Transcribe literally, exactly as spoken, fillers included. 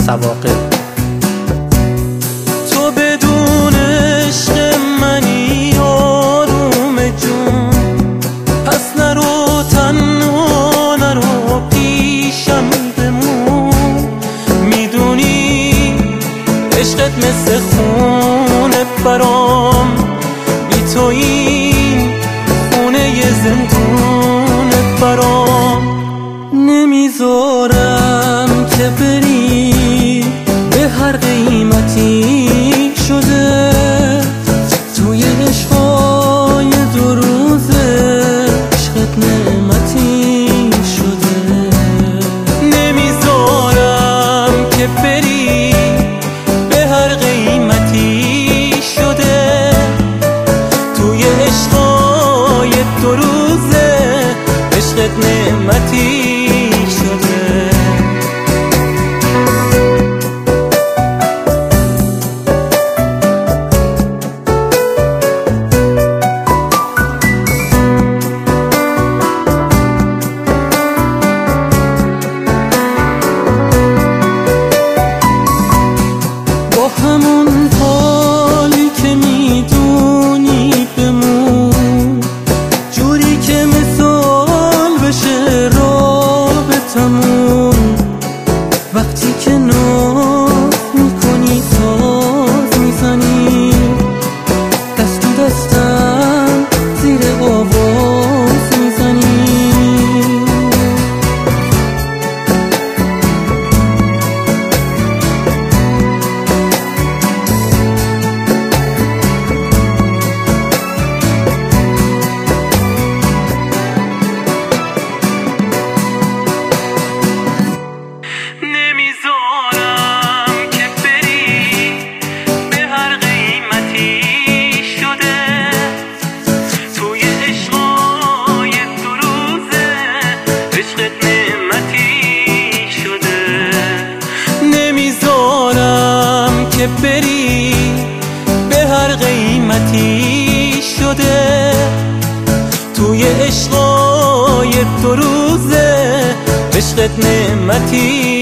سواقب. تو بدون عشق منی آروم جون، پس نرو تنها نرو پیشم بمون. میدونی عشقت مثل خونه برام، بی تو این خونه ی زندونه برام. نمیذارم که بری به هر قیمتی شده، توی عشقای دو روزه عشقت نعمتی شده. نمیذارم که بری به هر قیمتی شده، توی عشقای دو روزه عشقت نعمتی شده. با همون حالی که میدونی بمون، جوری که مثال بشه رابطمون. وقتی که ناز میکنی ساز میزنی، دست تو دستم زیر آواز میزنی. که بری به هر قیمتی شده، توی عشقای دو روزه عشقت نعمتی